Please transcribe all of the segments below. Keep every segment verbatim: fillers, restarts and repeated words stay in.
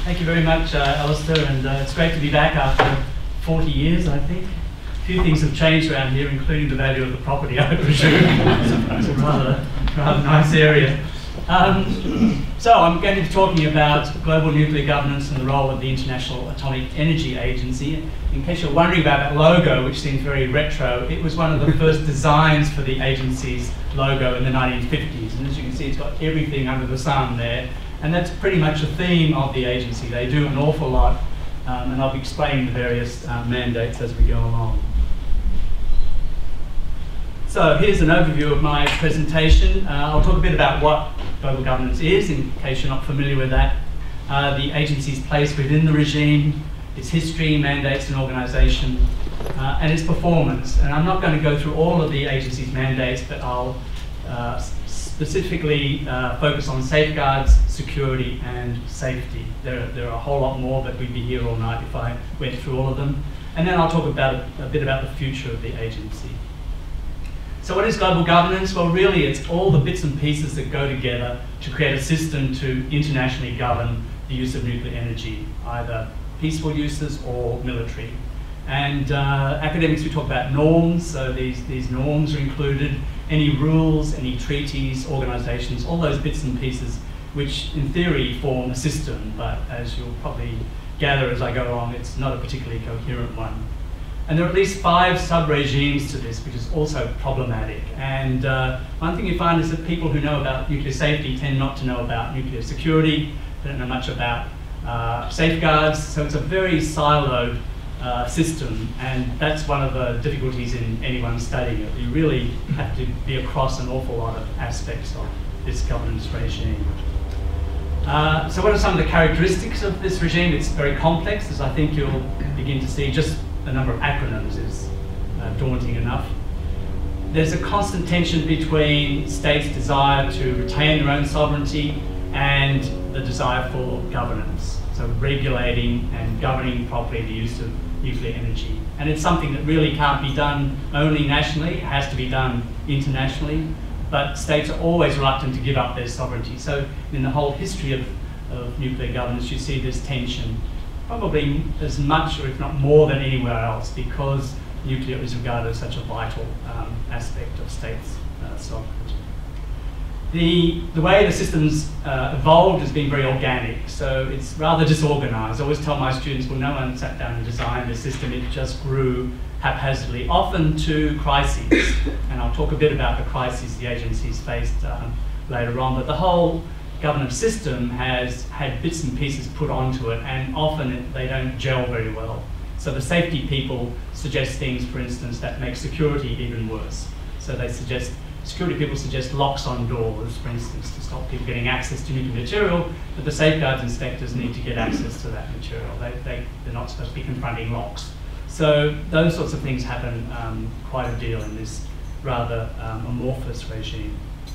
Thank you very much, uh, Alistair, and uh, it's great to be back after forty years, I think. A few things have changed around here, including the value of the property, I presume. It's a rather, rather nice area. Um, so I'm going to be talking about global nuclear governance and the role of the International Atomic Energy Agency. In case you're wondering about that logo, which seems very retro, it was one of the first designs for the agency's logo in the nineteen fifties. And as you can see, it's got everything under the sun there. And that's pretty much a theme of the agency. They do an awful lot, um, and I'll be explaining the various uh, mandates as we go along. So here's an overview of my presentation. Uh, I'll talk a bit about what global governance is, in case you're not familiar with that, uh, the agency's place within the regime, its history, mandates and organisation, uh, and its performance. And I'm not going to go through all of the agency's mandates, but I'll uh, specifically uh, focus on safeguards, security and safety. There, there are a whole lot more, but we'd be here all night if I went through all of them. And then I'll talk about a, a bit about the future of the agency. So what is global governance? Well, really it's all the bits and pieces that go together to create a system to internationally govern the use of nuclear energy, either peaceful uses or military. And uh, academics, we talk about norms, so these, these norms are included, any rules, any treaties, organisations, all those bits and pieces which in theory form a system, but as you'll probably gather as I go along, it's not a particularly coherent one. And there are at least five sub-regimes to this, which is also problematic. And uh, one thing you find is that people who know about nuclear safety tend not to know about nuclear security, they don't know much about uh, safeguards, so it's a very siloed uh, system, and that's one of the difficulties in anyone studying it. You really have to be across an awful lot of aspects of this governance regime. Uh, so what are some of the characteristics of this regime? It's very complex, as I think you'll begin to see. Just the number of acronyms is uh, daunting enough. There's a constant tension between states' desire to retain their own sovereignty and the desire for governance, so regulating and governing properly the use of nuclear energy. And it's something that really can't be done only nationally, it has to be done internationally, but states are always reluctant to give up their sovereignty. So in the whole history of, of nuclear governance, you see this tension, probably as much or if not more than anywhere else, because nuclear is regarded as such a vital um, aspect of states' uh, sovereignty. The, the way the system's uh, evolved has been very organic, so it's rather disorganised. I always tell my students, well, no one sat down and designed the system, it just grew haphazardly, often to crises. And I'll talk a bit about the crises the agency's faced um, later on, but the whole governance system has had bits and pieces put onto it, and often it, they don't gel very well. So the safety people suggest things, for instance, that make security even worse. So they suggest, security people suggest locks on doors, for instance, to stop people getting access to nuclear material, but the safeguards inspectors need to get access to that material. They, they, they're not supposed to be confronting locks. So those sorts of things happen um, quite a deal in this rather um, amorphous regime.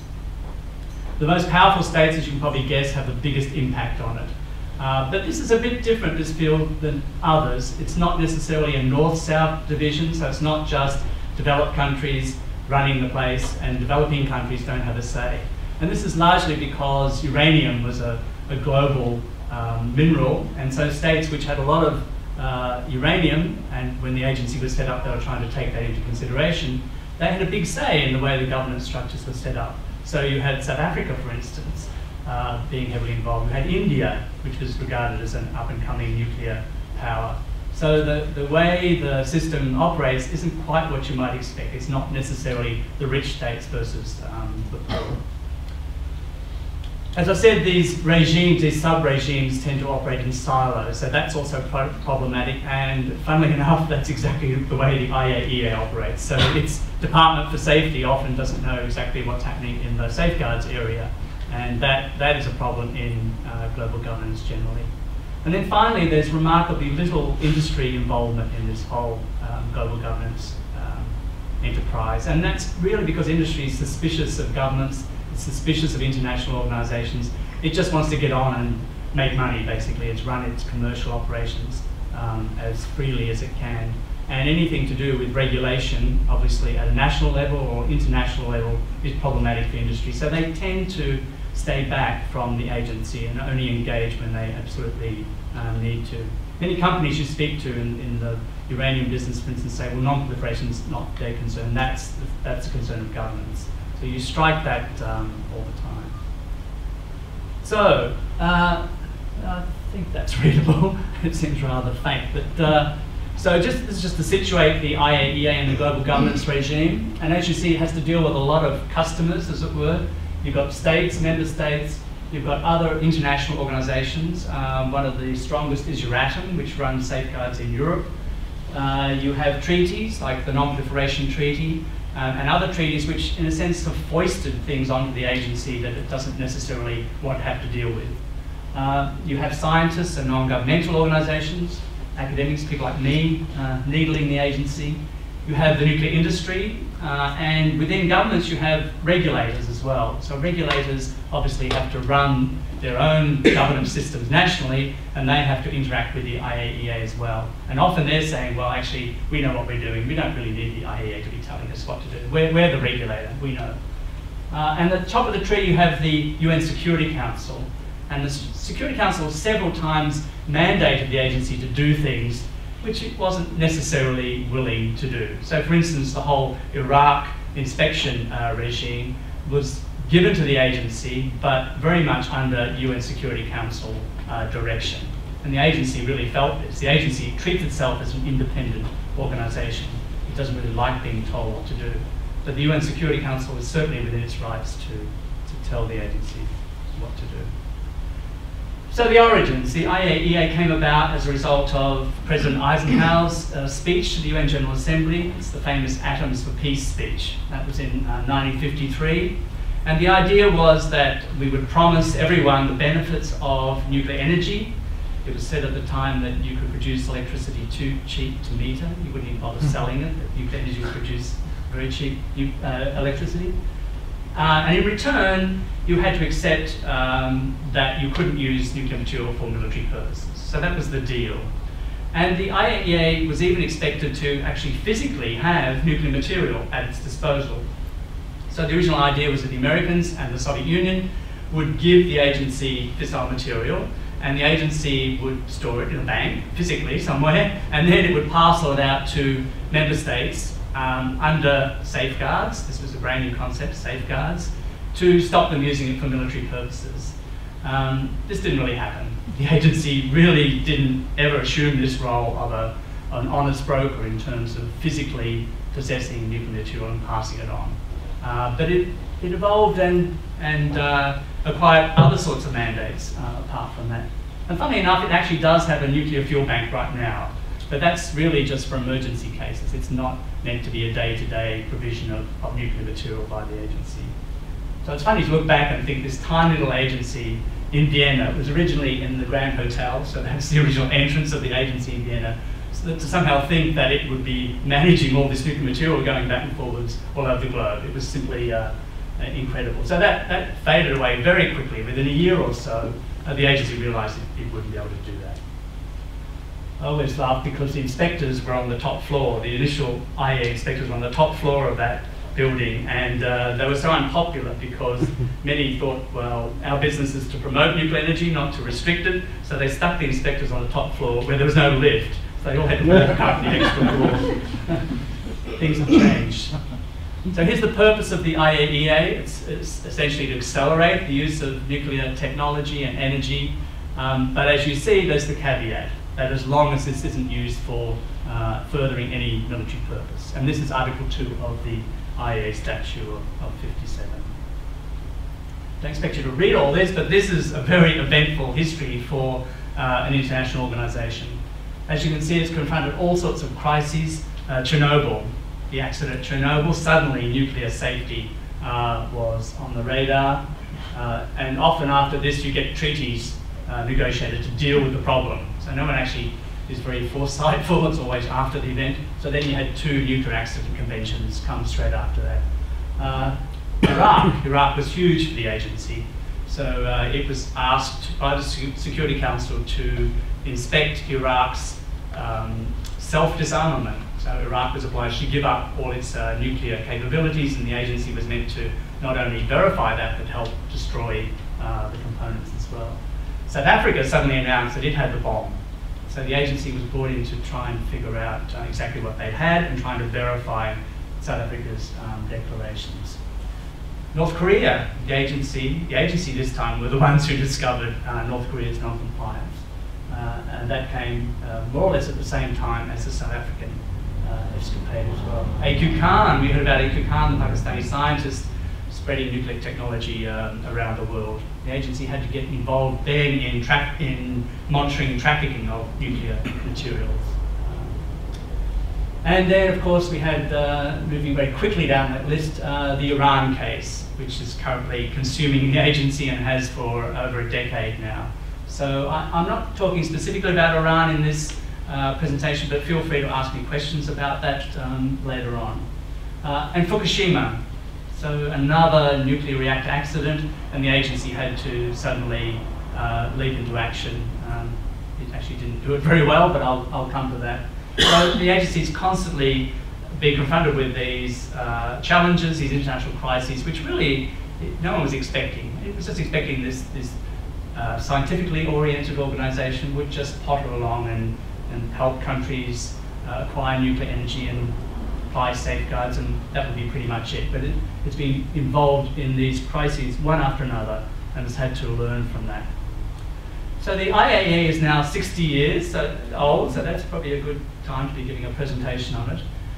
The most powerful states, as you can probably guess, have the biggest impact on it. Uh, but this is a bit different, this field, than others. It's not necessarily a north-south division, so it's not just developed countries running the place and developing countries don't have a say. And this is largely because uranium was a, a global um, mineral, and so states which had a lot of uh, uranium, and when the agency was set up they were trying to take that into consideration, they had a big say in the way the governance structures were set up. So you had South Africa, for instance, uh, being heavily involved. You had India, which was regarded as an up-and-coming nuclear power. So the, the way the system operates isn't quite what you might expect. It's not necessarily the rich states versus um, the poor. As I said, these regimes, these sub-regimes tend to operate in silos, so that's also pro problematic, and funnily enough, that's exactly the way the I A E A operates. So its Department for Safety often doesn't know exactly what's happening in the safeguards area, and that, that is a problem in uh, global governance generally. And then finally, there's remarkably little industry involvement in this whole um, global governance um, enterprise, and that's really because industry is suspicious of governments, it's suspicious of international organisations. It just wants to get on and make money, basically. It's run its commercial operations um, as freely as it can. And anything to do with regulation, obviously at a national level or international level, is problematic for industry. So they tend to stay back from the agency and only engage when they absolutely um, need to. Many companies you speak to in, in the uranium business, for instance, say, well, non-proliferation is not their concern, that's the, that's a concern of governments. So you strike that um, all the time. So, uh, I think that's readable. It seems rather faint, but uh, so just, this is just to situate the I A E A and the global governance regime. And as you see, it has to deal with a lot of customers, as it were. You've got states, member states, you've got other international organizations. Um, one of the strongest is Euratom, which runs safeguards in Europe. Uh, you have treaties, like the Non-Proliferation Treaty, uh, and other treaties which, in a sense, have foisted things onto the agency that it doesn't necessarily want to have to deal with. Uh, you have scientists and non-governmental organizations, academics, people like me, uh, needling the agency. You have the nuclear industry, uh, and within governments you have regulators as well. So regulators obviously have to run their own governance systems nationally, and they have to interact with the I A E A as well. And often they're saying, well, actually, we know what we're doing. We don't really need the I A E A to be telling us what to do. We're, we're the regulator, we know. Uh, and at the top of the tree you have the U N Security Council. And the Security Council several times mandated the agency to do things which it wasn't necessarily willing to do. So for instance, the whole Iraq inspection uh, regime was given to the agency, but very much under U N Security Council uh, direction. And the agency really felt this. The agency treats itself as an independent organisation. It doesn't really like being told what to do. But the U N Security Council is certainly within its rights to, to tell the agency what to do. So the origins, the I A E A came about as a result of President Eisenhower's uh, speech to the U N General Assembly. It's the famous Atoms for Peace speech. That was in uh, nineteen fifty-three. And the idea was that we would promise everyone the benefits of nuclear energy. It was said at the time that you could produce electricity too cheap to meter. You wouldn't even bother selling it, that nuclear energy would produce very cheap uh, electricity. Uh, and in return, you had to accept um, that you couldn't use nuclear material for military purposes. So that was the deal. And the I A E A was even expected to actually physically have nuclear material at its disposal. So the original idea was that the Americans and the Soviet Union would give the agency fissile material, and the agency would store it in a bank, physically somewhere, and then it would parcel it out to member states Um, under safeguards. This was a brand new concept, safeguards, to stop them using it for military purposes. Um, this didn't really happen. The agency really didn't ever assume this role of a, an honest broker in terms of physically possessing nuclear material and passing it on. Uh, but it, it evolved and, and uh, acquired other sorts of mandates uh, apart from that. And funnily enough, it actually does have a nuclear fuel bank right now. But that's really just for emergency cases. It's not meant to be a day-to-day provision of, of nuclear material by the agency. So it's funny to look back and think this tiny little agency in Vienna was originally in the Grand Hotel, so that's the original entrance of the agency in Vienna. So that to somehow think that it would be managing all this nuclear material going back and forwards all over the globe, it was simply uh, uh, incredible. So that, that faded away very quickly. Within a year or so, uh, the agency realised it, it wouldn't be able to do that. I always laugh because the inspectors were on the top floor. The initial I A E A inspectors were on the top floor of that building, and uh, they were so unpopular because many thought, well, our business is to promote nuclear energy, not to restrict it, so they stuck the inspectors on the top floor where there was no lift. So they all had to walk up the extra floor. Things have changed. So here's the purpose of the I A E A. It's, it's essentially to accelerate the use of nuclear technology and energy, um, but as you see, there's the caveat, that as long as this isn't used for uh, furthering any military purpose. And this is Article two of the I A E A Statute of, of fifty-seven. Don't expect you to read all this, but this is a very eventful history for uh, an international organisation. As you can see, it's confronted all sorts of crises. Uh, Chernobyl, the accident at Chernobyl, suddenly nuclear safety uh, was on the radar. Uh, and often after this, you get treaties uh, negotiated to deal with the problem. So no one actually is very foresightful, it's always after the event. So then you had two nuclear accident conventions come straight after that. Uh, Iraq, Iraq was huge for the agency. So uh, it was asked by the Security Council to inspect Iraq's um, self-disarmament. So Iraq was obliged to give up all its uh, nuclear capabilities, and the agency was meant to not only verify that, but help destroy uh, the components as well. South Africa suddenly announced that it had the bomb. So the agency was brought in to try and figure out uh, exactly what they had and trying to verify South Africa's um, declarations. North Korea, the agency, the agency this time were the ones who discovered uh, North Korea's non-compliance. Uh, and that came uh, more or less at the same time as the South African uh, escapade as well. A Q Khan, we heard about A Q Khan, the Pakistani scientist, spreading nuclear technology um, around the world. The agency had to get involved then in, tra in monitoring trafficking of nuclear materials. Um, and then, of course, we had, uh, moving very quickly down that list, uh, the Iran case, which is currently consuming the agency and has for over a decade now. So I, I'm not talking specifically about Iran in this uh, presentation, but feel free to ask me questions about that um, later on. Uh, and Fukushima. So another nuclear reactor accident, and the agency had to suddenly uh, leap into action. Um, it actually didn't do it very well, but I'll, I'll come to that. So the agency is constantly being confronted with these uh, challenges, these international crises, which really no one was expecting. It was just expecting this, this uh, scientifically oriented organisation would just potter along and, and help countries uh, acquire nuclear energy and apply safeguards, and that would be pretty much it. But it, it's been involved in these crises one after another and has had to learn from that. So the I A E A is now sixty years old, so that's probably a good time to be giving a presentation on it.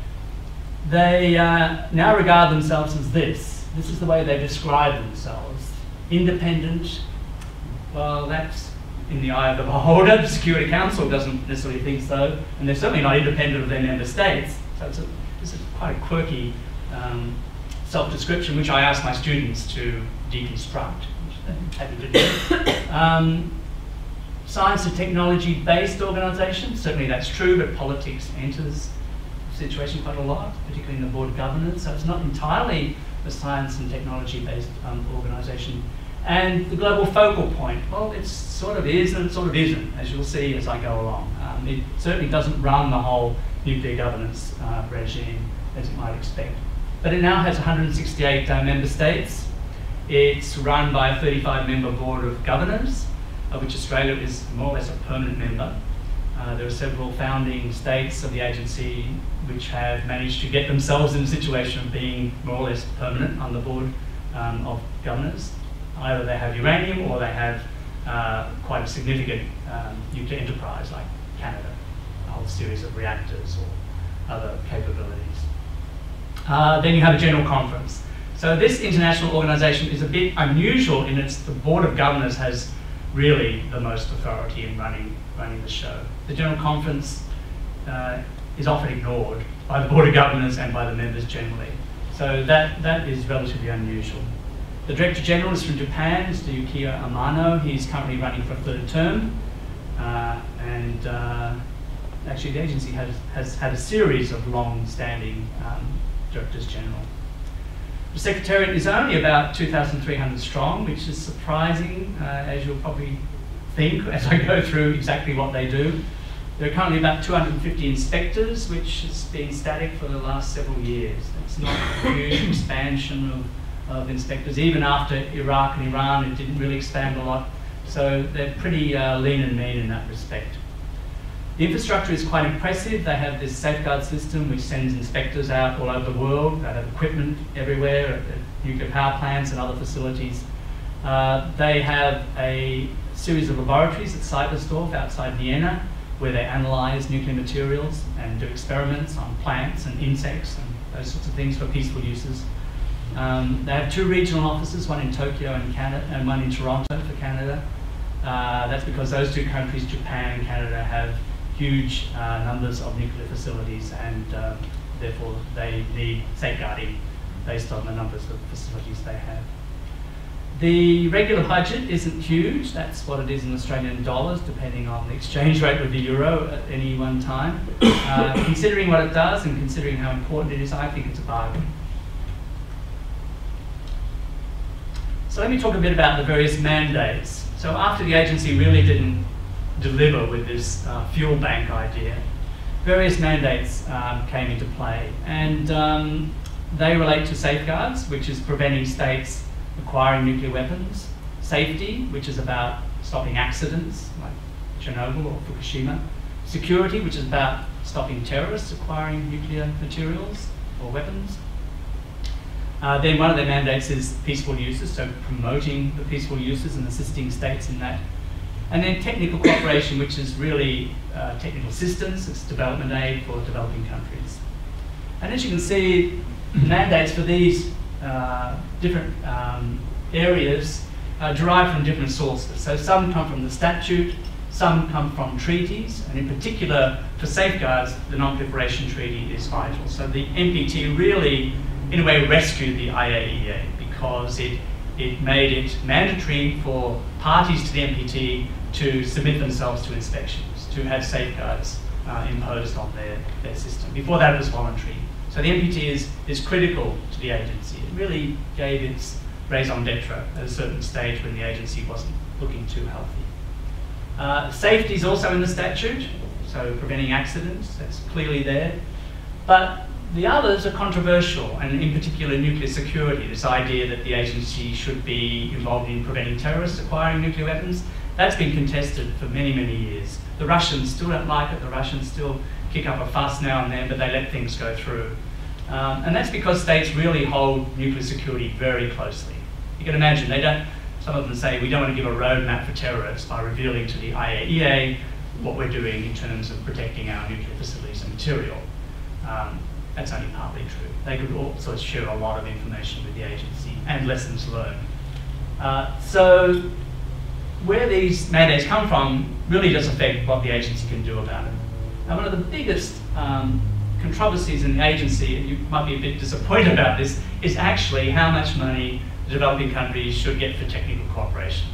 They uh, now regard themselves as this. This is the way they describe themselves. Independent, well, that's in the eye of the beholder. The Security Council doesn't necessarily think so, and they're certainly not independent of their member states. So it's, a, it's a quite a quirky um, self-description, which I ask my students to deconstruct, which they're happy to do. Um, science and technology-based organisation, certainly that's true, but politics enters the situation quite a lot, particularly in the board of governors. So it's not entirely a science and technology-based um, organisation. And the global focal point, well, it sort of is and it sort of isn't, as you'll see as I go along. Um, it certainly doesn't run the whole nuclear governance uh, regime as you might expect. But it now has one hundred sixty-eight uh, member states. It's run by a thirty-five member board of governors, of which Australia is more or less a permanent member. Uh, there are several founding states of the agency which have managed to get themselves in a situation of being more or less permanent on the board um, of governors. Either they have uranium or they have uh, quite a significant um, nuclear enterprise like Canada, a whole series of reactors or other capabilities. Uh, then you have a general conference. So this international organisation is a bit unusual in its the board of governors has really the most authority in running, running the show. The general conference uh, is often ignored by the board of governors and by the members generally. So that, that is relatively unusual. The Director General is from Japan, Mister Yukio Amano. He's currently running for a third term. Uh, and uh, actually the agency has, has had a series of long-standing um, Directors General. The Secretariat is only about two thousand three hundred strong, which is surprising, uh, as you'll probably think as I go through exactly what they do. There are currently about two hundred fifty inspectors, which has been static for the last several years. It's not a huge expansion of of inspectors. Even after Iraq and Iran, it didn't really expand a lot. So they're pretty uh, lean and mean in that respect. The infrastructure is quite impressive. They have this safeguard system which sends inspectors out all over the world. They have equipment everywhere at, at nuclear power plants and other facilities. Uh, they have a series of laboratories at Seibersdorf outside Vienna where they analyse nuclear materials and do experiments on plants and insects and those sorts of things for peaceful uses. Um, they have two regional offices, one in Tokyo and, Canada, and one in Toronto for Canada. Uh, that's because those two countries, Japan and Canada, have huge uh, numbers of nuclear facilities, and uh, therefore they need safeguarding based on the numbers of facilities they have. The regular budget isn't huge. That's what it is in Australian dollars, depending on the exchange rate with the euro at any one time. Uh, considering what it does and considering how important it is, I think it's a bargain. So let me talk a bit about the various mandates. So after the agency really didn't deliver with this uh, fuel bank idea, various mandates um, came into play, and um, they relate to safeguards, which is preventing states acquiring nuclear weapons, safety, which is about stopping accidents like Chernobyl or Fukushima, security, which is about stopping terrorists acquiring nuclear materials or weapons. Uh, then one of their mandates is peaceful uses, so promoting the peaceful uses and assisting states in that. And then technical cooperation, which is really uh, technical assistance, it's development aid for developing countries. And as you can see, mandates for these uh, different um, areas uh, derive from different sources. So some come from the statute, some come from treaties, and in particular, for safeguards, the Non-Proliferation Treaty is vital. So the N P T really, in a way, rescued the I A E A because it, it made it mandatory for parties to the N P T to submit themselves to inspections, to have safeguards uh, imposed on their, their system. Before that, it was voluntary. So the N P T is, is critical to the agency. It really gave its raison d'etre at a certain stage when the agency wasn't looking too healthy. Uh, safety is also in the statute, so preventing accidents, that's clearly there. But the others are controversial, and in particular nuclear security, this idea that the agency should be involved in preventing terrorists acquiring nuclear weapons. That's been contested for many, many years. The Russians still don't like it, the Russians still kick up a fuss now and then, but they let things go through. Um, and that's because states really hold nuclear security very closely. You can imagine, they don't, some of them say, we don't want to give a roadmap for terrorists by revealing to the I A E A what we're doing in terms of protecting our nuclear facilities and material. Um, that's only partly true. They could also share a lot of information with the agency and lessons learned. Uh, so where these mandates come from really does affect what the agency can do about it. And one of the biggest um, controversies in the agency, and you might be a bit disappointed about this, is actually how much money the developing countries should get for technical cooperation.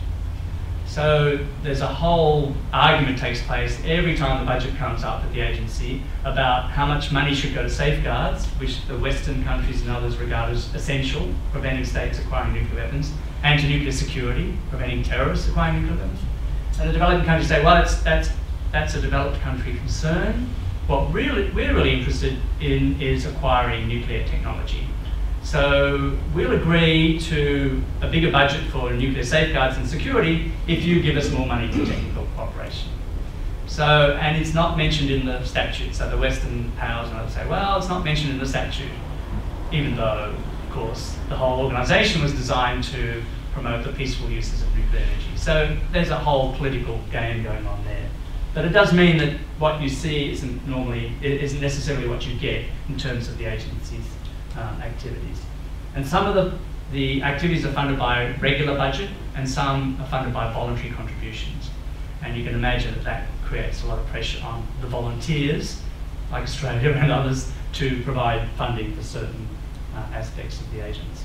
So there's a whole argument takes place every time the budget comes up at the agency about how much money should go to safeguards, which the Western countries and others regard as essential, preventing states acquiring nuclear weapons, and to nuclear security, preventing terrorists acquiring nuclear weapons. And the developing countries say, well, it's, that's, that's a developed country concern. What really, we're really interested in is acquiring nuclear technology. So we'll agree to a bigger budget for nuclear safeguards and security if you give us more money for technical cooperation. So, and it's not mentioned in the statute. So the Western powers and others say, well, it's not mentioned in the statute, even though, of course, the whole organisation was designed to promote the peaceful uses of nuclear energy. So there's a whole political game going on there. But it does mean that what you see isn't normally, it isn't necessarily what you get in terms of the agency's um, activities. And some of the, the activities are funded by regular budget and some are funded by voluntary contributions. And you can imagine that that creates a lot of pressure on the volunteers, like Australia and others, to provide funding for certain uh, aspects of the agency.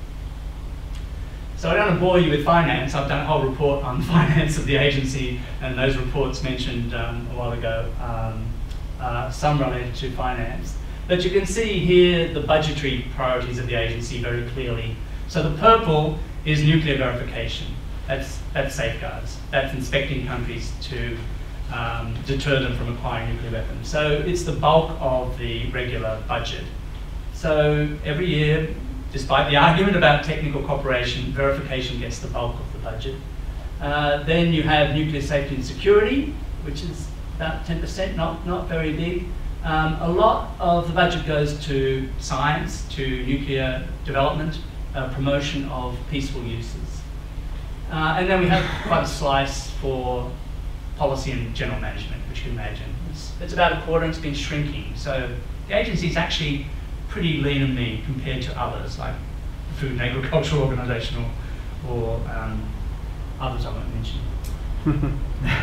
So I don't want to bore you with finance. I've done a whole report on finance of the agency, and those reports mentioned um, a while ago, um, uh, some related to finance. But you can see here the budgetary priorities of the agency very clearly. So the purple is nuclear verification. That's, that's safeguards. That's inspecting countries to um, deter them from acquiring nuclear weapons. So it's the bulk of the regular budget. So every year, despite the argument about technical cooperation, verification gets the bulk of the budget. Uh, then you have nuclear safety and security, which is about ten percent, not, not very big. Um, a lot of the budget goes to science, to nuclear development, uh, promotion of peaceful uses. Uh, and then we have quite a slice for policy and general management, which you can imagine. It's, it's about a quarter and it's been shrinking. So the agency is actually pretty lean and mean compared to others, like the Food and Agriculture Organisation or, or um, others I won't mention.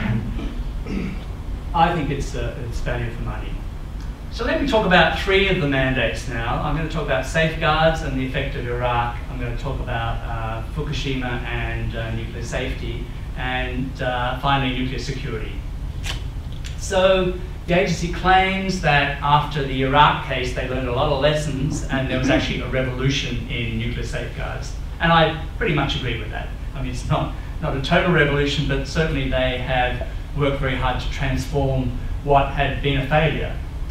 I think it's, uh, it's value for money. So let me talk about three of the mandates now. I'm going to talk about safeguards and the effect of Iraq. I'm going to talk about uh, Fukushima and uh, nuclear safety, and uh, finally nuclear security. So the agency claims that after the Iraq case they learned a lot of lessons and there was actually a revolution in nuclear safeguards. And I pretty much agree with that. I mean, it's not, not a total revolution, but certainly they have worked very hard to transform what had been a failure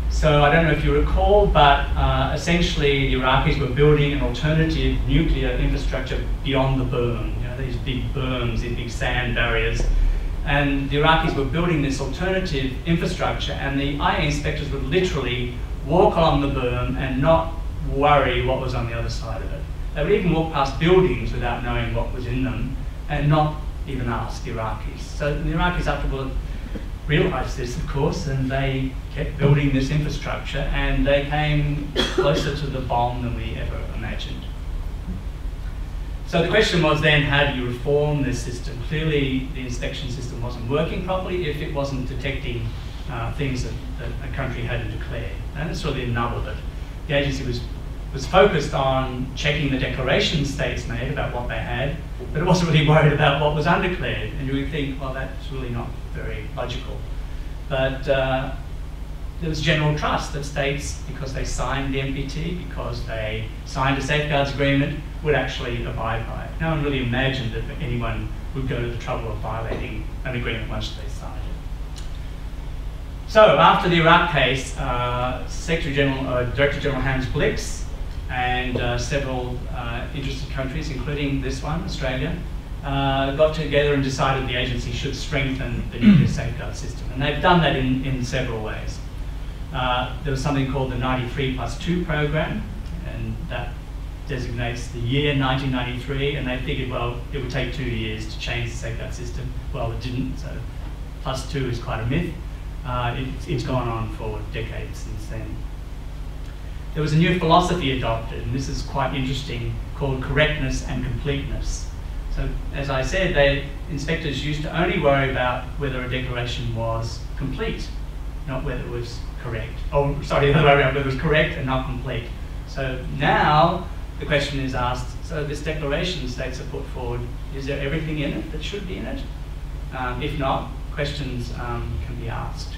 So I don't know if you recall, but uh, essentially the Iraqis were building an alternative nuclear infrastructure beyond the berm. You know, these big berms, these big sand barriers. And the Iraqis were building this alternative infrastructure, and the I A inspectors would literally walk along the berm and not worry what was on the other side of it. They would even walk past buildings without knowing what was in them and not even ask the Iraqis. So the Iraqis afterward realized this, of course, and they kept building this infrastructure, and they came closer to the bomb than we ever imagined. So the question was then, how do you reform this system? Clearly, the inspection system wasn't working properly if it wasn't detecting uh, things that, that a country hadn't declared. And that's really the nub of it. The agency was, was focused on checking the declarations states made about what they had, but it wasn't really worried about what was undeclared. And you would think, well, that's really not very logical. But uh, there was general trust that states, because they signed the N P T, because they signed a safeguards agreement, would actually abide by it. No one really imagined that anyone would go to the trouble of violating an agreement once they signed it. So after the Iraq case, uh, Secretary General, uh, Director General Hans Blix and uh, several uh, interested countries, including this one, Australia, uh, got together and decided the agency should strengthen the nuclear safeguard system. And they've done that in, in several ways. Uh, there was something called the ninety-three plus two program, and that designates the year nineteen ninety-three, and they figured, well, it would take two years to change the safeguard system. Well, it didn't, so plus two is quite a myth. Uh, it, it's gone on for decades since then. There was a new philosophy adopted, and this is quite interesting, called correctness and completeness. So, as I said, they, inspectors used to only worry about whether a declaration was complete, not whether it was correct. Oh, sorry, the other way around, whether it was correct and not complete. So now the question is asked, so this declaration states have put forward, is there everything in it that should be in it? Um, if not, questions um, can be asked.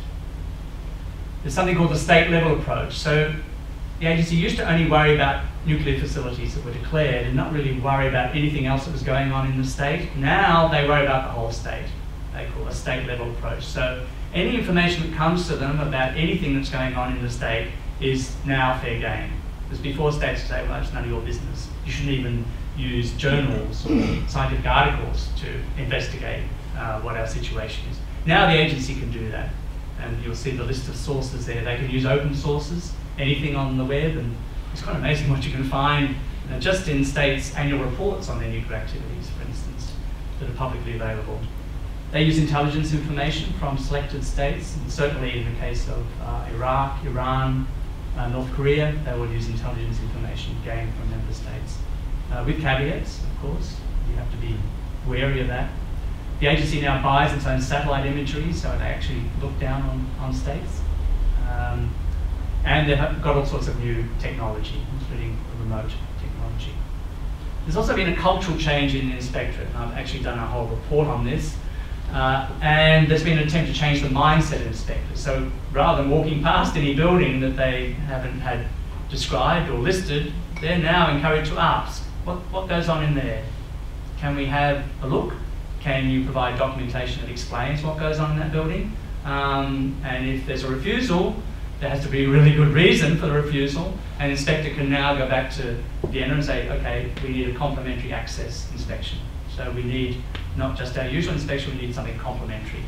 There's something called the state level approach. So the agency used to only worry about nuclear facilities that were declared and not really worry about anything else that was going on in the state. Now they worry about the whole state. They call it a state level approach. So any information that comes to them about anything that's going on in the state is now fair game. Because before states say, well, that's none of your business. You shouldn't even use journals or scientific articles to investigate uh, what our situation is. Now the agency can do that. And you'll see the list of sources there. They can use open sources, anything on the web, and it's quite amazing what you can find uh, just in states' annual reports on their nuclear activities, for instance, that are publicly available. They use intelligence information from selected states, and certainly in the case of uh, Iraq, Iran, uh, North Korea, they will use intelligence information gained from member states. Uh, with caveats, of course, you have to be wary of that. The agency now buys its own satellite imagery, so they actually look down on, on states. Um, and they've got all sorts of new technology, including remote technology. There's also been a cultural change in the inspectorate, and I've actually done a whole report on this. Uh, and there's been an attempt to change the mindset of inspectors. So rather than walking past any building that they haven't had described or listed, they're now encouraged to ask, what, what goes on in there? Can we have a look? Can you provide documentation that explains what goes on in that building? Um, and if there's a refusal, there has to be a really good reason for the refusal. An inspector can now go back to Vienna and say, okay, we need a complementary access inspection. So we need not just our usual inspection, we need something complementary.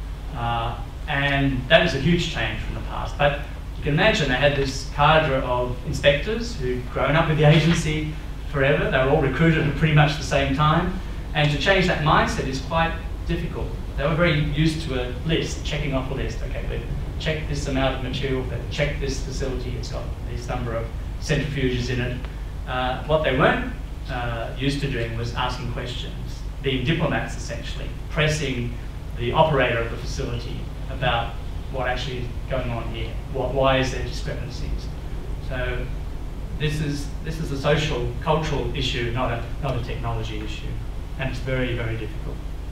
Uh, and that is a huge change from the past. But you can imagine they had this cadre of inspectors who'd grown up with the agency forever. They were all recruited at pretty much the same time. And to change that mindset is quite difficult. They were very used to a list, checking off a list. Okay, we've checked this amount of material, we've checked this facility, it's got this number of centrifuges in it. Uh, what they weren't uh, used to doing was asking questions, being diplomats essentially, pressing the operator of the facility about what actually is going on here. What, why is there discrepancies? So this is, this is a social, cultural issue, not a, not a technology issue. And it's very, very difficult.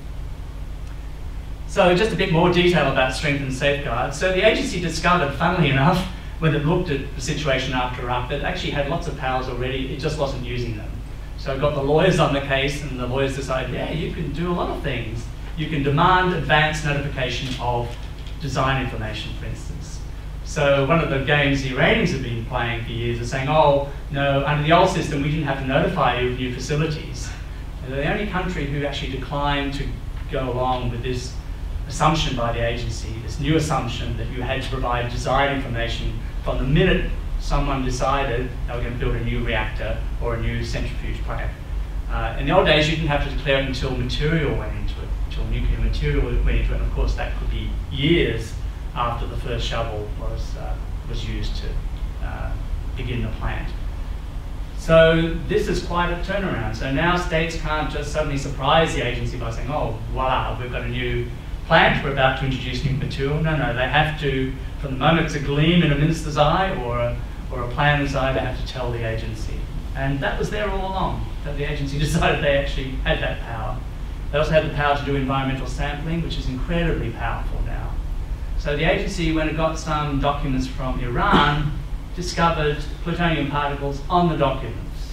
So just a bit more detail about strength and safeguards. So the agency discovered, funnily enough, when it looked at the situation after Iraq, that it actually had lots of powers already, it just wasn't using them. So it got the lawyers on the case, and the lawyers decided, yeah, you can do a lot of things. You can demand advance notification of design information, for instance. So one of the games the Iranians have been playing for years is saying, oh, no, under the old system we didn't have to notify you of new facilities. And they're the only country who actually declined to go along with this assumption by the agency, this new assumption that you had to provide design information from the minute someone decided they were going to build a new reactor or a new centrifuge plant. Uh, in the old days, you didn't have to declare it until material went into it, until nuclear material went into it, and of course that could be years after the first shovel was, uh, was used to uh, begin the plant. So this is quite a turnaround. So now states can't just suddenly surprise the agency by saying, oh, voila, we've got a new plant, we're about to introduce new material. No, no, they have to, from the moment it's a gleam in a minister's eye or a, or a planner's eye, they have to tell the agency. And that was there all along, that the agency decided they actually had that power. They also had the power to do environmental sampling, which is incredibly powerful now. So the agency, when it got some documents from Iran, discovered plutonium particles on the documents.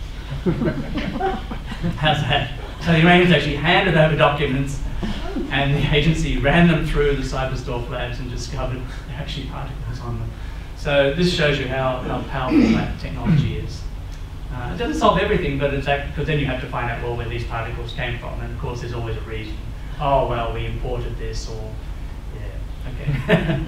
How's that? So the Iranians actually handed over documents, and the agency ran them through the Cyberstorm labs and discovered there are actually particles on them. So this shows you how, how powerful that technology is. Uh, it doesn't solve everything, but it's because then you have to find out, well, where these particles came from, and of course there's always a reason. Oh, well, we imported this, or yeah, okay.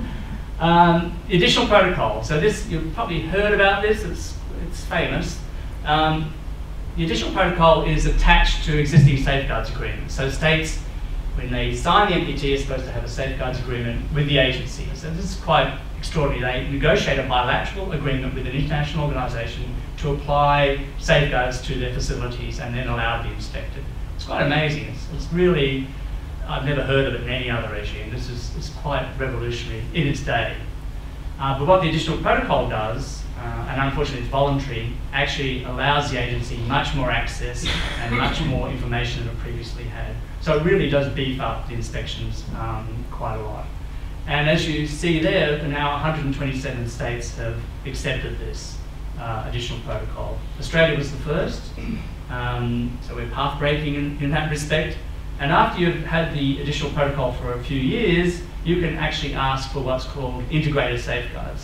um, the additional protocol. So this, you've probably heard about this. It's it's famous. Um, the additional protocol is attached to existing safeguards agreements. So states, when they sign the N P T, are supposed to have a safeguards agreement with the agency. So this is quite extraordinary. They negotiate a bilateral agreement with an international organisation to apply safeguards to their facilities and then allow it to be inspected. It's quite amazing. It's, it's really, I've never heard of it in any other regime. This is it's quite revolutionary in its day. Uh, but what the additional protocol does, uh, and unfortunately it's voluntary, actually allows the agency much more access and much more information than it previously had. So it really does beef up the inspections um, quite a lot. And as you see there, now one hundred twenty-seven states have accepted this uh, additional protocol. Australia was the first, um, so we're path-breaking in, in that respect. And after you've had the additional protocol for a few years, you can actually ask for what's called integrated safeguards.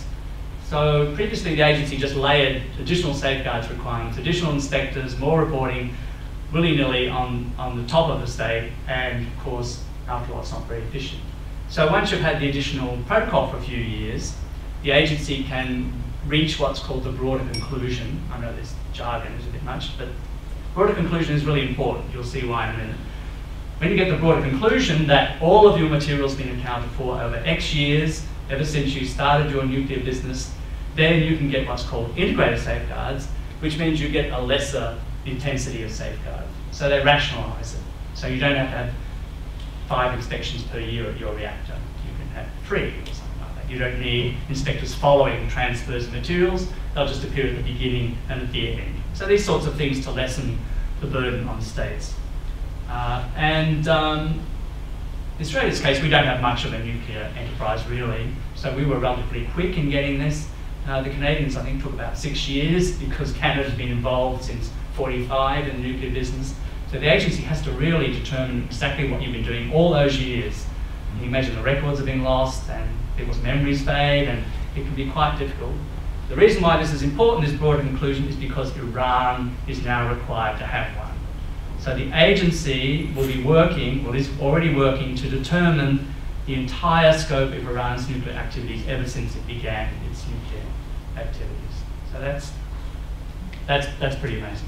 So previously the agency just layered additional safeguards requirements, additional inspectors, more reporting, willy-nilly on, on the top of the state, and of course, after all, it's not very efficient. So once you've had the additional protocol for a few years, the agency can reach what's called the broader conclusion. I know this jargon is a bit much, but broader conclusion is really important. You'll see why in a minute. When you get the broader conclusion that all of your material's been accounted for over X years, ever since you started your nuclear business, then you can get what's called integrated safeguards, which means you get a lesser intensity of safeguard. So they rationalise it. So you don't have to have five inspections per year at your reactor. You can have three or something like that. You don't need inspectors following transfers of materials. They'll just appear at the beginning and at the end. So these sorts of things to lessen the burden on states. Uh, and um, in Australia's case, we don't have much of a nuclear enterprise really, so we were relatively quick in getting this. Uh, the Canadians, I think, took about six years because Canada's been involved since forty-five in the nuclear business. So the agency has to really determine exactly what you've been doing all those years. And you imagine the records have been lost and people's memories fade, and it can be quite difficult. The reason why this is important, this broader conclusion, is because Iran is now required to have one. So the agency will be working, well, is already working to determine the entire scope of Iran's nuclear activities ever since it began its nuclear activities. So that's, that's, that's pretty amazing.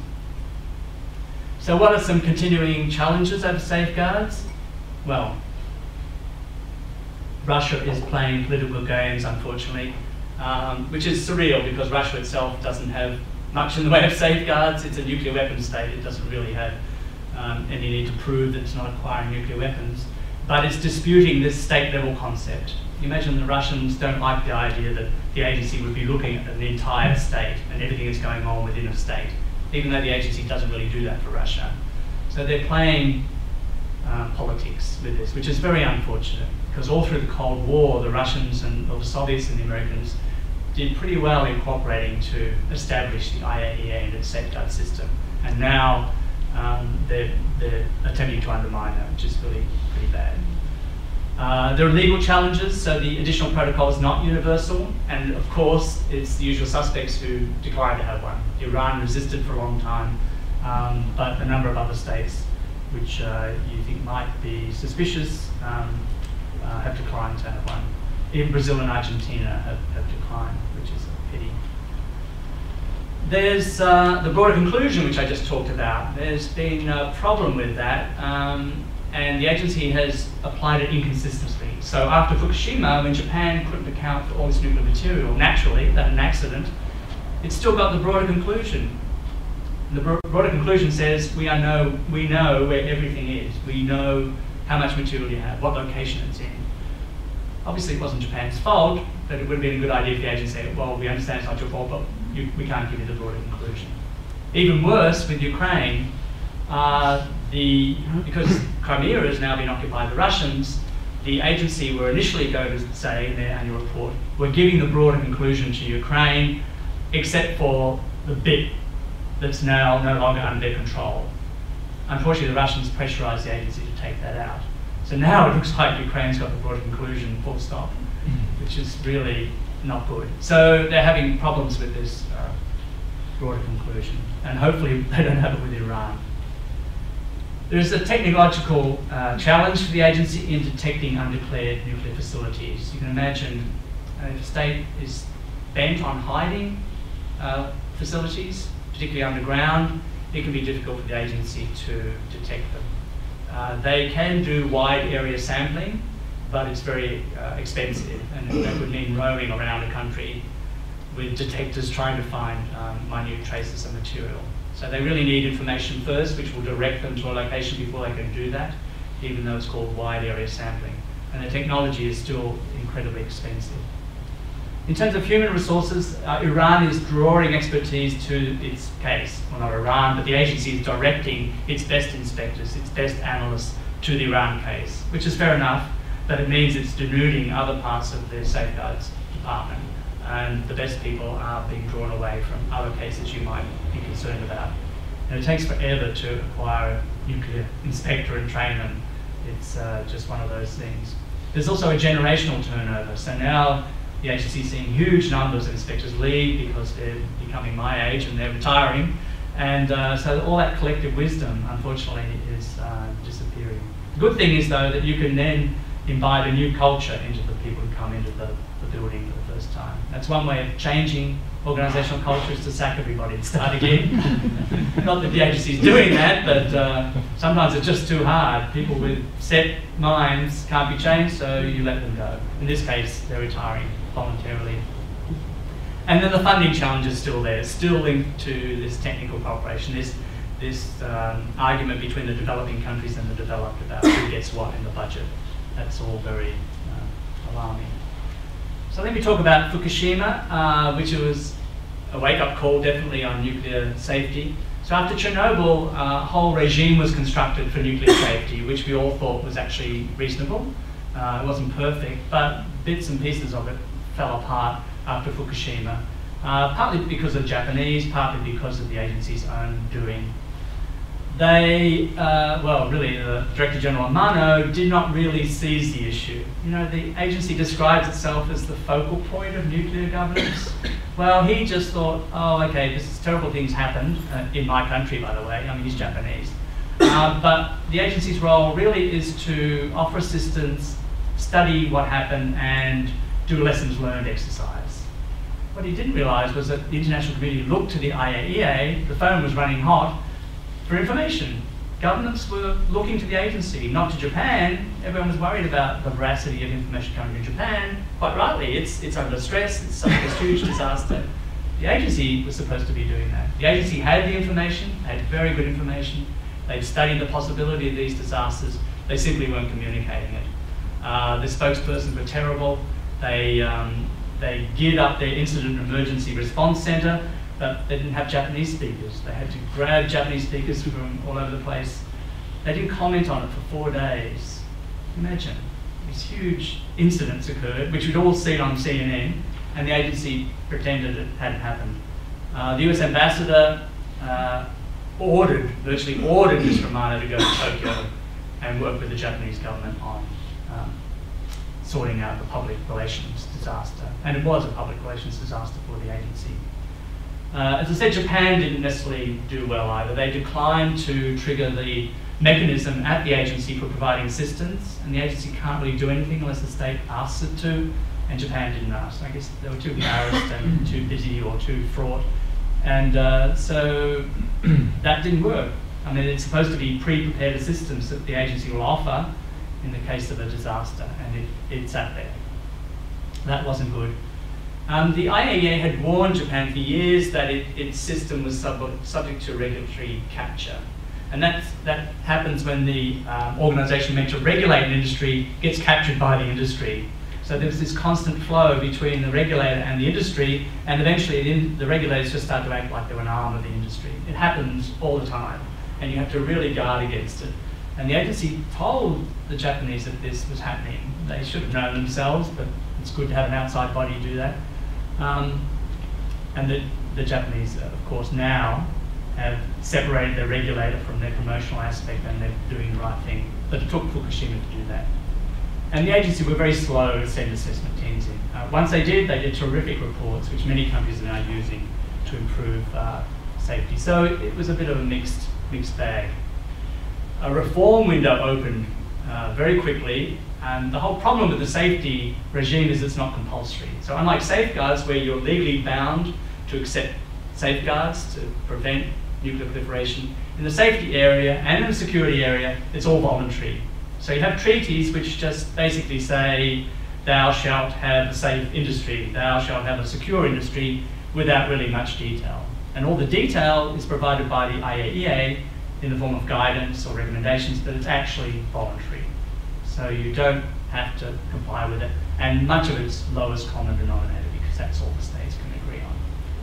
So what are some continuing challenges over safeguards? Well, Russia is playing political games, unfortunately, um, which is surreal because Russia itself doesn't have much in the way of safeguards. It's a nuclear weapons state. It doesn't really have um, any need to prove that it's not acquiring nuclear weapons. But it's disputing this state-level concept. You imagine the Russians don't like the idea that the agency would be looking at the entire state and everything that's going on within a state, even though the agency doesn't really do that for Russia. So they're playing uh, politics with this, which is very unfortunate, because all through the Cold War, the Russians and or the Soviets and the Americans did pretty well in cooperating to establish the I A E A and its safeguard system. And now um, they're, they're attempting to undermine that, which is really pretty bad. Uh, there are legal challenges, so the additional protocol is not universal, and of course it's the usual suspects who declined to have one. Iran resisted for a long time, um, but a number of other states which uh, you think might be suspicious um, uh, have declined to have one. Even Brazil and Argentina have, have declined, which is a pity. There's uh, the broader conclusion, which I just talked about. There's been a problem with that, um, and the agency has applied it inconsistently. So after Fukushima, when Japan couldn't account for all this nuclear material, naturally, that an accident, it's still got the broader conclusion. The bro broader conclusion says we, are know, we know where everything is. We know how much material you have, what location it's in. Obviously, it wasn't Japan's fault, but it would have been a good idea for the agency to say, well, we understand it's not your fault, but you, we can't give you the broader conclusion. Even worse, with Ukraine, uh, the, because Crimea has now been occupied by the Russians, the agency were initially going to say in their annual report, we're giving the broader conclusion to Ukraine, except for the bit that's now no longer under their control. Unfortunately, the Russians pressurized the agency to take that out. So now it looks like Ukraine's got the broader conclusion, full stop, which is really not good. So they're having problems with this uh, broader conclusion, and hopefully they don't have it with Iran. There's a technological uh, challenge for the agency in detecting undeclared nuclear facilities. You can imagine uh, if a state is bent on hiding uh, facilities, particularly underground, it can be difficult for the agency to detect them. Uh, they can do wide area sampling, but it's very uh, expensive, and that would mean roaming around the country with detectors trying to find um, minute traces of material. So they really need information first, which will direct them to a location before they can do that, even though it's called wide area sampling. And the technology is still incredibly expensive. In terms of human resources, uh, Iran is drawing expertise to its case. Well, not Iran, but the agency is directing its best inspectors, its best analysts to the Iran case, which is fair enough, but it means it's denuding other parts of the safeguards department. And the best people are being drawn away from other cases you might be concerned about. And it takes forever to acquire a nuclear inspector and train them. It's uh, just one of those things. There's also a generational turnover. So now the agency is seeing huge numbers of inspectors leave because they're becoming my age and they're retiring. And uh, so all that collective wisdom, unfortunately, is uh, disappearing. The good thing is, though, that you can then imbibe a new culture into the people who come into the, the building for the first time. That's one way of changing organisational culture, is to sack everybody and start again. Not that the agency is doing that, but uh, sometimes it's just too hard. People with set minds can't be changed, so you let them go. In this case, they're retiring voluntarily. And then the funding challenge is still there, still linked to this technical cooperation, this, this um, argument between the developing countries and the developed about who gets what in the budget. That's all very uh, alarming. So let me talk about Fukushima, uh, which was a wake-up call definitely on nuclear safety. So after Chernobyl, uh, a whole regime was constructed for nuclear safety, which we all thought was actually reasonable. Uh, it wasn't perfect, but bits and pieces of it fell apart after Fukushima, uh, partly because of Japanese, partly because of the agency's own doing. They, uh, well, really, the Director General Amano did not really seize the issue. You know, the agency describes itself as the focal point of nuclear governance. Well, he just thought, oh, okay, this terrible things happened, uh, in my country, by the way. I mean, he's Japanese. Uh, but the agency's role really is to offer assistance, study what happened, and do a lessons learned exercise. What he didn't realise was that the international community looked to the I A E A, the phone was running hot, for information. Governments were looking to the agency, not to Japan. Everyone was worried about the veracity of information coming from Japan. Quite rightly, it's, it's under stress, it's such a huge disaster. The agency was supposed to be doing that. The agency had the information, they had very good information. They'd studied the possibility of these disasters. They simply weren't communicating it. Uh, the spokespersons were terrible. They, um, they geared up their incident emergency response center, but they didn't have Japanese speakers. They had to grab Japanese speakers from all over the place. They didn't comment on it for four days. Imagine, these huge incidents occurred, which we'd all seen on C N N, and the agency pretended it hadn't happened. Uh, the U S ambassador uh, ordered, virtually ordered Mister Amano to go to Tokyo and work with the Japanese government on um, sorting out the public relations disaster. And it was a public relations disaster for the agency. Uh, as I said, Japan didn't necessarily do well either. They declined to trigger the mechanism at the agency for providing assistance, and the agency can't really do anything unless the state asks it to, and Japan didn't ask. I guess they were too embarrassed and too busy or too fraught. And uh, so that didn't work. I mean, it's supposed to be pre-prepared assistance that the agency will offer in the case of a disaster, and it, it sat there. That wasn't good. Um, the I A E A had warned Japan for years that it, its system was sub subject to regulatory capture. And that's, that happens when the um, organisation meant to regulate an industry gets captured by the industry. So there's this constant flow between the regulator and the industry, and eventually it in, the regulators just start to act like they're an arm of the industry. It happens all the time, and you have to really guard against it. And the agency told the Japanese that this was happening. They should have known themselves, but it's good to have an outside body do that. Um, and the, the Japanese, of course, now have separated their regulator from their promotional aspect, and they're doing the right thing. But it took Fukushima to do that. And the agency were very slow to send assessment teams in. Uh, once they did, they did terrific reports, which many countries are now using to improve uh, safety. So it, it was a bit of a mixed, mixed bag. A reform window opened uh, very quickly, and the whole problem with the safety regime is it's not compulsory. So unlike safeguards, where you're legally bound to accept safeguards to prevent nuclear proliferation, in the safety area and in the security area, it's all voluntary. So you have treaties which just basically say, thou shalt have a safe industry, thou shalt have a secure industry, without really much detail. And all the detail is provided by the I A E A in the form of guidance or recommendations, but it's actually voluntary. So you don't have to comply with it. And much of it's lowest common denominator, because that's all the states can agree on.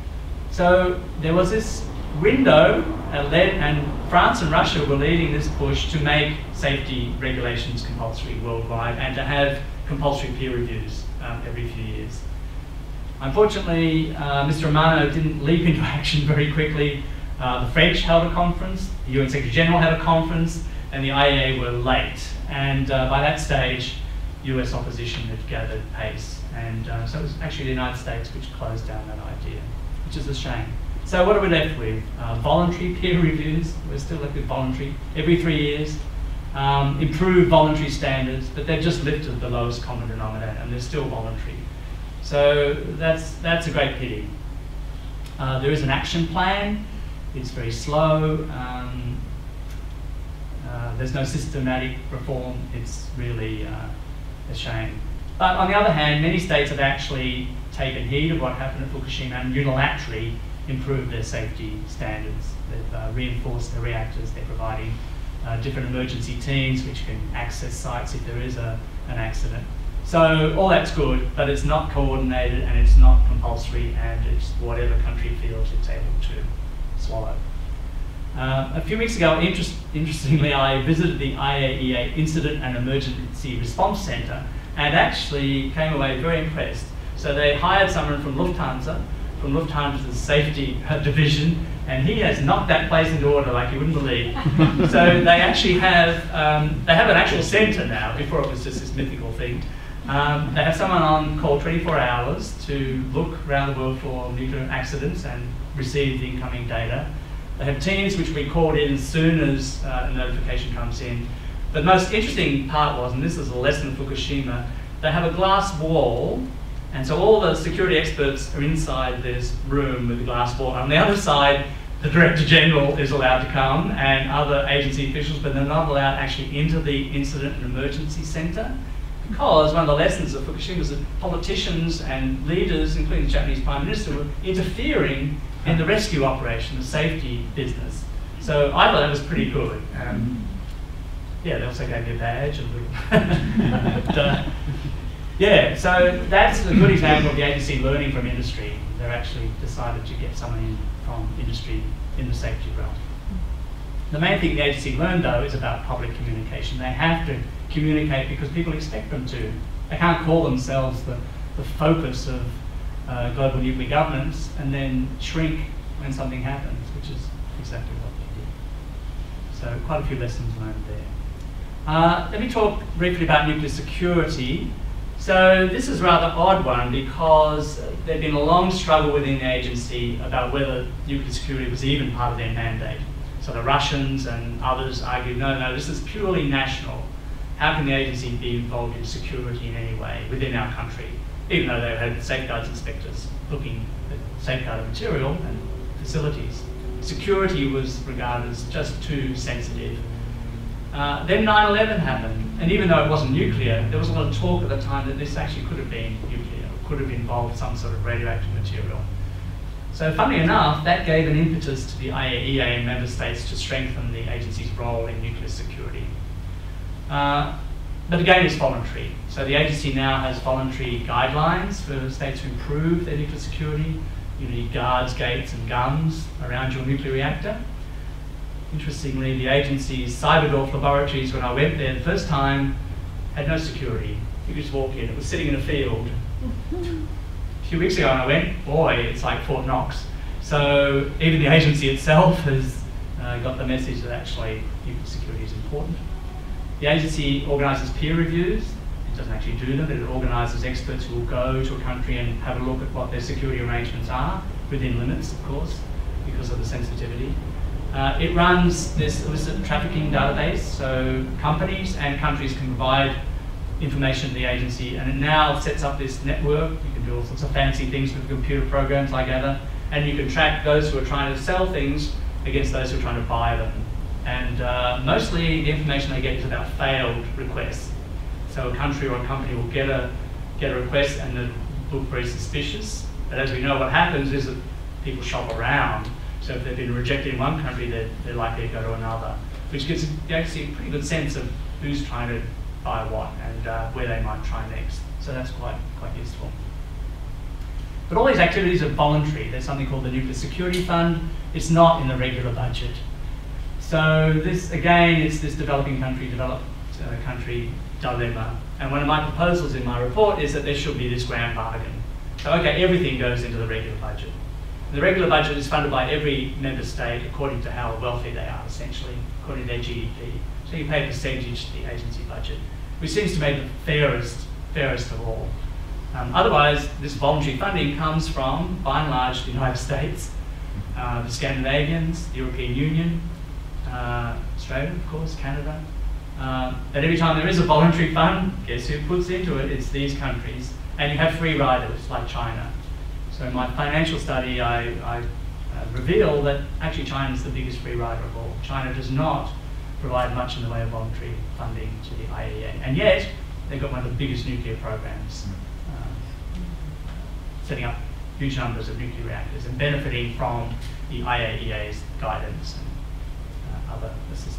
So there was this window, uh, led, and France and Russia were leading this push to make safety regulations compulsory worldwide and to have compulsory peer reviews um, every few years. Unfortunately, uh, Mister Romano didn't leap into action very quickly. Uh, the French held a conference, the U N Secretary General had a conference, and the I A E A were late. And uh, by that stage, U S opposition had gathered pace. And uh, so it was actually the United States which closed down that idea, which is a shame. So what are we left with? Uh, voluntary peer reviews. We're still left with voluntary every three years. Um, improved voluntary standards, but they've just lifted the lowest common denominator, and they're still voluntary. So that's, that's a great pity. Uh, there is an action plan. It's very slow. Um, uh, there's no systematic reform. It's really uh, a shame. But on the other hand, many states have actually taken heed of what happened at Fukushima and unilaterally improved their safety standards. They've uh, reinforced their reactors. They're providing uh, different emergency teams which can access sites if there is a, an accident. So all that's good, but it's not coordinated and it's not compulsory, and it's whatever country feels it's able to swallow. Uh, a few weeks ago, interest, interestingly, I visited the I A E A Incident and Emergency Response Centre and actually came away very impressed. So they hired someone from Lufthansa, from Lufthansa's safety uh, division, and he has knocked that place into order like you wouldn't believe. So they actually have, um, they have an actual centre now. Before it was just this mythical thing. Um, they have someone on call twenty-four hours to look around the world for nuclear accidents and receive the incoming data. They have teams which will be called in as soon as uh, a notification comes in. The most interesting part was, and this is a lesson of Fukushima, they have a glass wall, and so all the security experts are inside this room with a glass wall. On the other side, the Director General is allowed to come and other agency officials, but they're not allowed actually into the Incident and Emergency Centre. Because one of the lessons of Fukushima was that politicians and leaders, including the Japanese Prime Minister, were interfering in the rescue operation, the safety business. So I thought that was pretty good. Um, yeah, they also gave me a badge. And but, uh, yeah, so that's a good example of the agency learning from industry. They've actually decided to get someone in from industry in the safety realm. The main thing the agency learned, though, is about public communication. They have to communicate because people expect them to. They can't call themselves the, the focus of uh, global nuclear governance and then shrink when something happens, which is exactly what they did. So quite a few lessons learned there. Uh, let me talk briefly about nuclear security. So this is a rather odd one because there'd been a long struggle within the agency about whether nuclear security was even part of their mandate. So the Russians and others argued, no, no, this is purely national. How can the agency be involved in security in any way within our country, even though they had safeguards inspectors looking at safeguarded material and facilities? Security was regarded as just too sensitive. Uh, then nine eleven happened, and even though it wasn't nuclear, there was a lot of talk at the time that this actually could have been nuclear, could have involved some sort of radioactive material. So funnily enough, that gave an impetus to the I A E A and member states to strengthen the agency's role in nuclear security. Uh, but again, it's voluntary. So the agency now has voluntary guidelines for states to improve their nuclear security. You need guards, gates, and guns around your nuclear reactor. Interestingly, the agency's Cyberdorf laboratories, when I went there the first time, had no security. You could just walk in. It was sitting in a field. A few weeks ago when I went, boy, it's like Fort Knox. So even the agency itself has uh, got the message that actually nuclear security is important. The agency organises peer reviews. It doesn't actually do them, but it organises experts who will go to a country and have a look at what their security arrangements are, within limits, of course, because of the sensitivity. Uh, it runs this illicit trafficking database, so companies and countries can provide information to the agency, and it now sets up this network. You can do all sorts of fancy things with computer programs, I gather, and you can track those who are trying to sell things against those who are trying to buy them. And uh, mostly the information they get is about failed requests. So a country or a company will get a, get a request and they look very suspicious, but as we know, what happens is that people shop around. So if they've been rejected in one country, they're, they're likely to go to another, which gives actually a pretty good sense of who's trying to buy what and uh, where they might try next. So that's quite, quite useful. But all these activities are voluntary. There's something called the Nuclear Security Fund. It's not in the regular budget. So this, again, is this developing country, developed uh, country dilemma. And one of my proposals in my report is that there should be this grand bargain. So okay, everything goes into the regular budget. The regular budget is funded by every member state according to how wealthy they are, essentially, according to their G D P. So you pay a percentage to the agency budget, which seems to be the fairest, fairest of all. Um, otherwise, this voluntary funding comes from, by and large, the United States, uh, the Scandinavians, the European Union, uh, Australia, of course, Canada. Uh, but every time there is a voluntary fund, guess who puts into it? It's these countries. And you have free riders, like China. So in my financial study, I, I uh, reveal that actually China is the biggest free rider of all. China does not provide much in the way of voluntary funding to the I A E A. And yet, they've got one of the biggest nuclear programs, uh, setting up huge numbers of nuclear reactors and benefiting from the I A E A's guidance and uh, other assistance.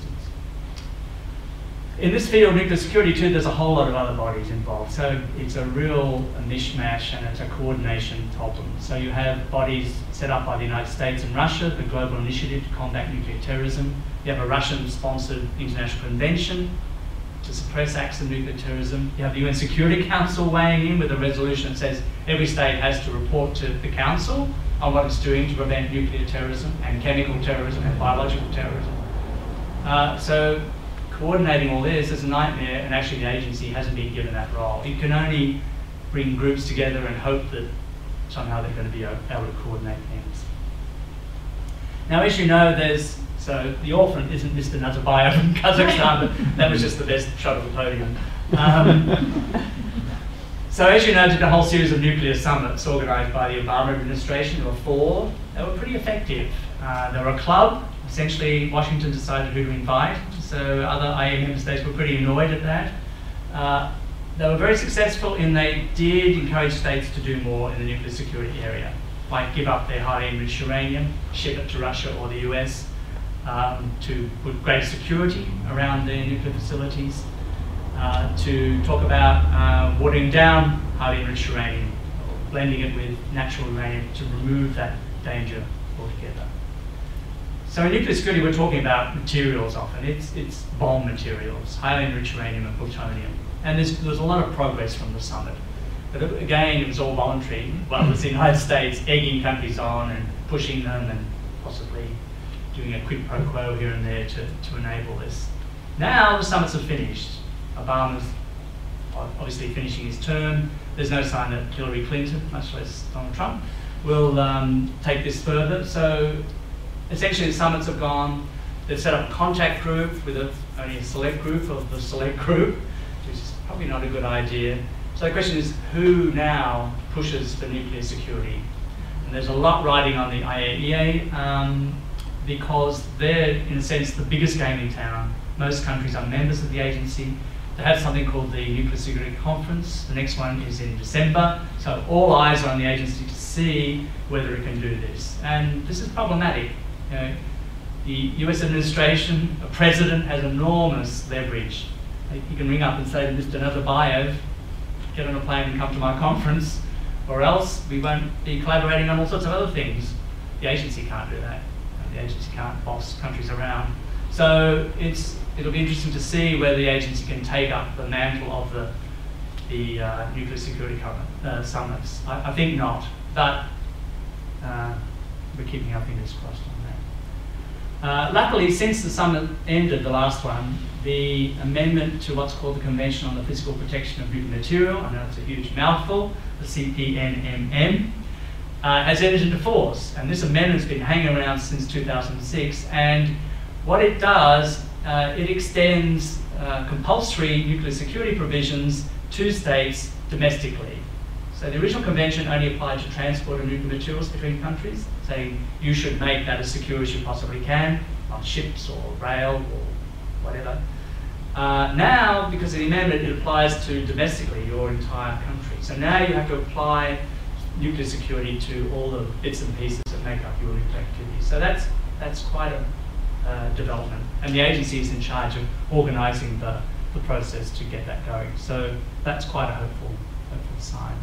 In this field, nuclear security too, there's a whole lot of other bodies involved. So it's a real a mishmash and it's a coordination problem. So you have bodies set up by the United States and Russia, the Global Initiative to Combat Nuclear Terrorism. You have a Russian-sponsored international convention to suppress acts of nuclear terrorism. You have the U N Security Council weighing in with a resolution that says every state has to report to the Council on what it's doing to prevent nuclear terrorism and chemical terrorism and biological terrorism. Uh, so coordinating all this is a nightmare, and actually the agency hasn't been given that role. It can only bring groups together and hope that somehow they're going to be able to coordinate things. Now, as you know, there's, so the orphan isn't Mister Nazarbayev from Kazakhstan, but that was just the best shot of the podium. Um, so as you know, there's a whole series of nuclear summits organised by the Obama administration. There were four. They were pretty effective. Uh, they were a club. Essentially, Washington decided who to invite, so other I A E A member states were pretty annoyed at that. Uh, they were very successful in they did encourage states to do more in the nuclear security area, like give up their highly enriched uranium, ship it to Russia or the U S, um, to put greater security around their nuclear facilities, uh, to talk about uh, watering down highly enriched uranium, or blending it with natural uranium to remove that danger altogether. So in nuclear security, we're talking about materials often. It's, it's bomb materials, highly enriched uranium and plutonium. And there's, there's a lot of progress from the summit. But again, it was all voluntary. Well, it was the United States egging countries on and pushing them and possibly doing a quid pro quo here and there to, to enable this. Now the summits are finished. Obama's obviously finishing his term. There's no sign that Hillary Clinton, much less Donald Trump, will um, take this further. So essentially the summits have gone. They've set up a contact group with a, only a select group of the select group, which is probably not a good idea. So the question is, who now pushes for nuclear security? And there's a lot riding on the I A E A um, because they're, in a sense, the biggest game in town. Most countries are members of the agency. They have something called the Nuclear Security Conference. The next one is in December. So all eyes are on the agency to see whether it can do this. And this is problematic. You know, the U S administration, a president, has enormous leverage. You can ring up and say to Mister Nazarbayev, get on a plane and come to my conference, or else we won't be collaborating on all sorts of other things. The agency can't do that. The agency can't boss countries around. So it's, it'll be interesting to see whether the agency can take up the mantle of the, the uh, nuclear security uh, summits. I, I think not, but uh, we're keeping our fingers crossed on that. Uh, luckily, since the summit ended, the last one, the amendment to what's called the Convention on the Physical Protection of Nuclear Material, I know it's a huge mouthful, the C P N M M, uh, has entered into force. And this amendment's been hanging around since two thousand six, and what it does, uh, it extends uh, compulsory nuclear security provisions to states domestically. So the original convention only applied to transport of nuclear materials between countries, saying you should make that as secure as you possibly can on ships or rail or whatever. Uh, now, because of the amendment, it applies to domestically your entire country. So now you have to apply nuclear security to all the bits and pieces that make up your nuclear activity. So that's, that's quite a uh, development. And the agency is in charge of organising the, the process to get that going. So that's quite a hopeful, hopeful sign.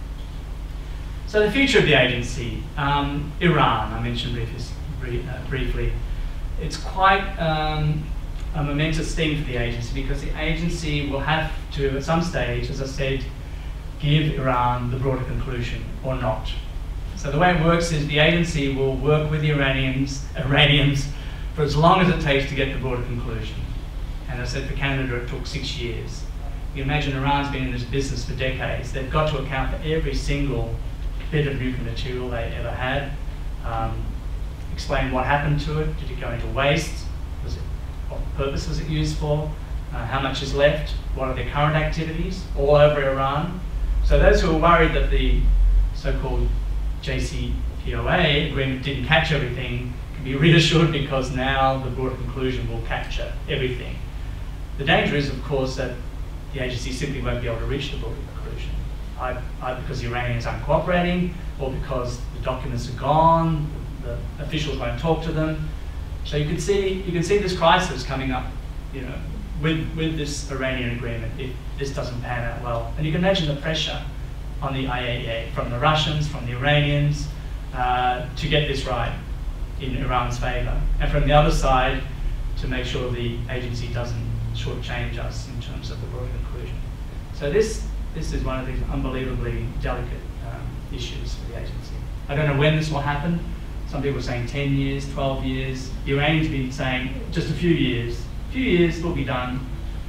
So the future of the agency, um, Iran, I mentioned briefly, uh, briefly. It's quite um, a momentous thing for the agency because the agency will have to, at some stage, as I said, give Iran the broader conclusion or not. So the way it works is the agency will work with the Iranians, Iranians for as long as it takes to get the broader conclusion. And as I said, for Canada it took six years. You can imagine Iran's been in this business for decades. They've got to account for every single bit of nuclear material they ever had. Um, explain what happened to it. Did it go into waste? Was it, what purpose was it used for? Uh, how much is left? What are their current activities all over Iran? So those who are worried that the so-called J C P O A agreement didn't catch everything can be reassured because now the broader conclusion will capture everything. The danger is, of course, that the agency simply won't be able to reach the broader conclusion, either because the Iranians aren't cooperating or because the documents are gone, the officials won't talk to them. So you can see, you can see this crisis coming up, you know, with, with this Iranian agreement if this doesn't pan out well. And you can imagine the pressure on the I A E A from the Russians, from the Iranians, uh, to get this right in Iran's favour. And from the other side, to make sure the agency doesn't shortchange us in terms of the broader conclusion. So this, this is one of these unbelievably delicate um, issues for the agency. I don't know when this will happen. Some people are saying ten years, twelve years. The Iranians have been saying just a few years. A few years, will be done.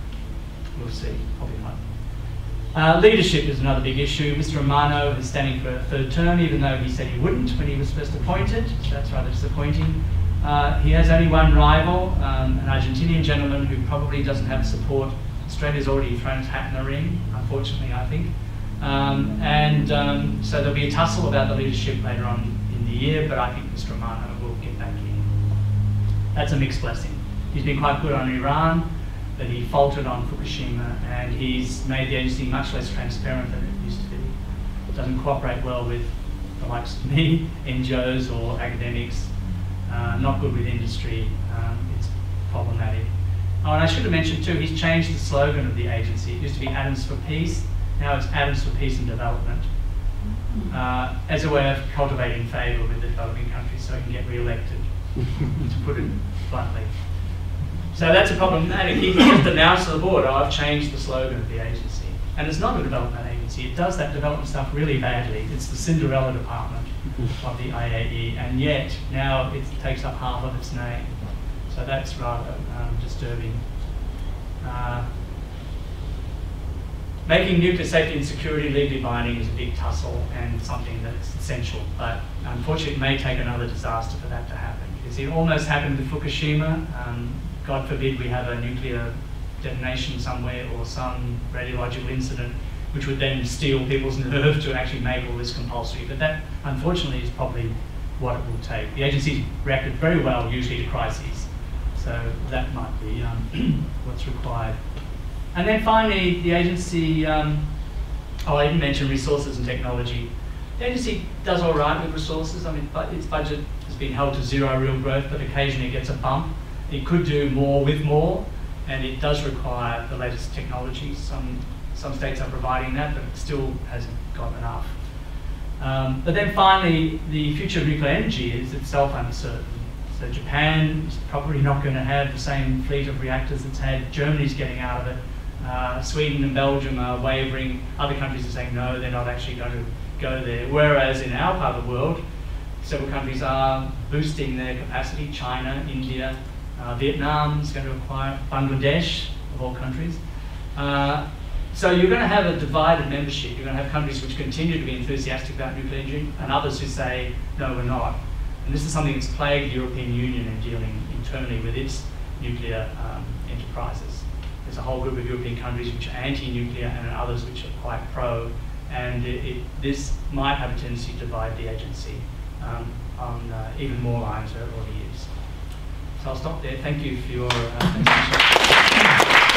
We'll see, probably not. Uh, leadership is another big issue. Mister Romano is standing for a third term, even though he said he wouldn't when he was first appointed, so that's rather disappointing. Uh, he has only one rival, um, an Argentinian gentleman who probably doesn't have support. Australia's already thrown its hat in the ring, unfortunately, I think. Um, and um, so there'll be a tussle about the leadership later on in the year, but I think Mister Romano will get back in. That's a mixed blessing. He's been quite good on Iran, but he faltered on Fukushima, and he's made the agency much less transparent than it used to be. It doesn't cooperate well with the likes of me, N G Os or academics, uh, not good with industry. Um, it's problematic. Oh, and I should have mentioned too, he's changed the slogan of the agency. It used to be Atoms for Peace, now it's Atoms for Peace and Development, uh, as a way of cultivating favour with the developing countries so he can get re-elected, to put it bluntly. So that's a problematic. He just announced to the board, oh, I've changed the slogan of the agency. And it's not a development agency. It does that development stuff really badly. It's the Cinderella department of the I A E, and yet now it takes up half of its name. So that's rather um, disturbing. Uh, Making nuclear safety and security legally binding is a big tussle and something that's essential, but unfortunately it may take another disaster for that to happen. Because it almost happened with Fukushima. Um, God forbid we have a nuclear detonation somewhere or some radiological incident which would then steel people's nerve to actually make all this compulsory. But that, unfortunately, is probably what it will take. The agency reacted very well, usually, to crises. So that might be um, what's required. And then finally, the agency, um, oh, I didn't mention resources and technology. The agency does all right with resources. I mean, its budget has been held to zero real growth, but occasionally it gets a bump. It could do more with more, and it does require the latest technologies. Some, some states are providing that, but it still hasn't got enough. Um, but then finally, the future of nuclear energy is itself uncertain. So Japan is probably not going to have the same fleet of reactors it's had. Germany's getting out of it. Uh, Sweden and Belgium are wavering. Other countries are saying no, they're not actually going to go there. Whereas in our part of the world, several countries are boosting their capacity. China, India, uh, Vietnam is going to acquire, Bangladesh, of all countries. Uh, so you're going to have a divided membership. You're going to have countries which continue to be enthusiastic about nuclear energy and others who say, no, we're not. And this is something that's plagued the European Union in dealing internally with its nuclear um, enterprises. There's a whole group of European countries which are anti-nuclear and others which are quite pro. And it, it, this might have a tendency to divide the agency um, on uh, even more lines than it already is. So I'll stop there. Thank you for your uh, attention.